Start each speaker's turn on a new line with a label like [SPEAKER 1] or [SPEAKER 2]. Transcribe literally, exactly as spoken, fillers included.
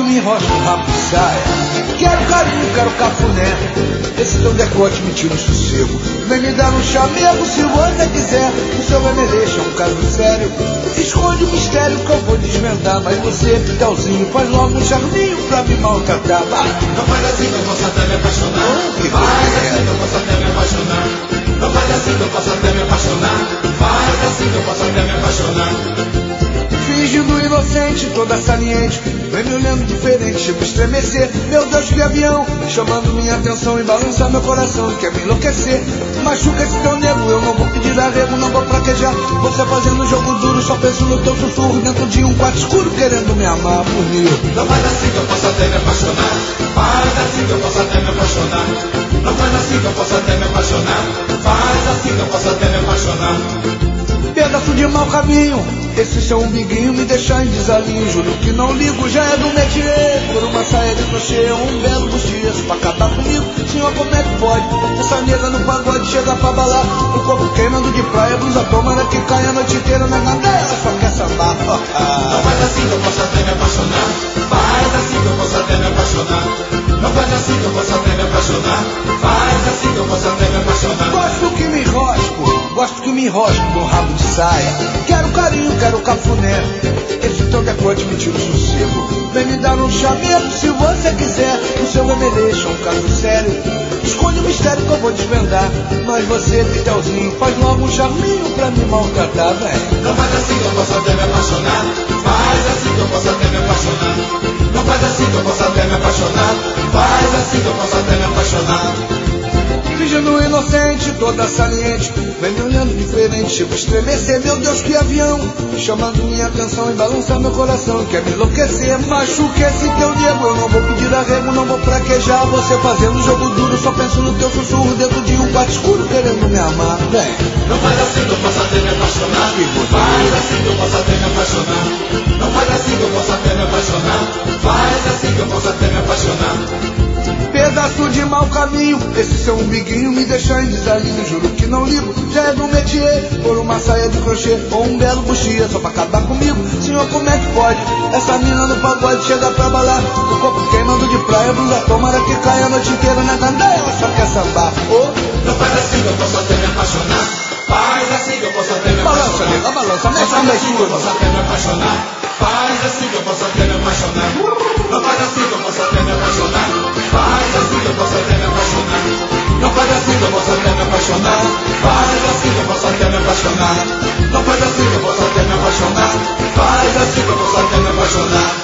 [SPEAKER 1] me enrosca um rabo de saia. Quero carinho, quero cafuné. Esse teu decote me tira um sossego. Vem me dar um chamego se você quiser. O seu vai me deixa um caso sério. Esconde o mistério que eu vou desvendar. Mas você, Pitelzinho, faz logo um charminho pra me maltratar. Vai.
[SPEAKER 2] Não faz assim que eu posso até me apaixonar.
[SPEAKER 1] Oh, que
[SPEAKER 2] faz
[SPEAKER 1] é.
[SPEAKER 2] assim que eu posso até me apaixonar. Não faz assim que eu posso até me apaixonar. Faz assim que eu posso até me apaixonar.
[SPEAKER 1] Fingindo inocente, toda saliente, vem me olhando diferente, chego a estremecer. Meu Deus, que avião, chamando minha atenção e balança meu coração, quer me enlouquecer. Machuca esse teu nego, eu não vou pedir arrego, não vou fraquejar. Você fazendo jogo duro, só penso no teu sussurro dentro de um quarto escuro, querendo me amar por mil.
[SPEAKER 2] Não faz assim que eu posso até me apaixonar. Faz assim que eu posso até me apaixonar. Não faz assim que eu posso até me apaixonar. Faz assim que eu posso até me apaixonar.
[SPEAKER 1] Pedaço de mau caminho, esse seu umbiguinho me deixa em desalinho. Juro que não ligo, já é do métier. Por uma saia de crochê, um belo bochecho pra acabar comigo, senhor, como é que pode? Essa nega no pagode chega pra balar. O corpo queimando de praia, blusa tomara que cai a noite inteira na cadeia, só quer sambar.
[SPEAKER 2] Não faz assim que eu posso até me apaixonar. Faz assim que eu posso até me apaixonar. Não faz assim que eu posso até me apaixonar. Faz assim que eu posso até me apaixonar.
[SPEAKER 1] Gosto que me enrosco, gosto que me enrosco com rabo de saia. Quero carinho, quero cafuné. Esse teu decote me tira o sossego. Vem me dar um chamego se você quiser. O seu vai me deixa um caso sério. Esconde o mistério que eu vou desvendar. Mas você, Pitelzinho, faz logo um charminho pra me maltratar, velho.
[SPEAKER 2] Não faz assim que eu posso até me apaixonar. Faz assim que eu posso até me apaixonar. Não faz assim que eu posso até me apaixonar. Faz assim que eu posso até me apaixonar.
[SPEAKER 1] Fingindo inocente, toda saliente, vem me olhando diferente, chego a estremecer. Meu Deus, que avião, chamando minha atenção e balança meu coração, quer me enlouquecer. Machuca esse teu nego, eu não vou pedir arrego, não vou fraquejar. Você fazendo jogo duro, só penso no teu sussurro dentro de um quarto escuro, querendo me amar, vem.
[SPEAKER 2] Não faz assim que eu posso até me apaixonar. Faz assim que eu posso até me apaixonar. Não faz assim que eu posso até me apaixonar. Faz assim que eu posso até me apaixonar.
[SPEAKER 1] Pedaço de mau caminho, esse seu umbiguinho me deixa em desalinho. Juro que não ligo, já é do métier. Por uma saia de crochê ou um belo buchia, só pra acabar comigo, senhor, como é que pode? Essa mina no pagode chega pra balar. O corpo queimando de praia, blusa tomara que caia a noite inteira na candeia, ela só quer sambar. Oh.
[SPEAKER 2] Não faz assim que eu posso até me apaixonar. Faz assim que eu posso até me
[SPEAKER 1] Balança,
[SPEAKER 2] apaixonar.
[SPEAKER 1] nega, balança, mexe
[SPEAKER 2] Não
[SPEAKER 1] com
[SPEAKER 2] faz assim que eu
[SPEAKER 1] tudo.
[SPEAKER 2] posso até me apaixonar. Faz assim que eu posso até me apaixonar. Não faz assim que eu posso até me apaixonar. Faz assim que eu posso até me apaixonar. Não faz assim que eu posso até me apaixonar. Faz assim que eu posso até me apaixonar. Não faz assim que eu posso até me apaixonar. Faz assim que eu posso até me apaixonar.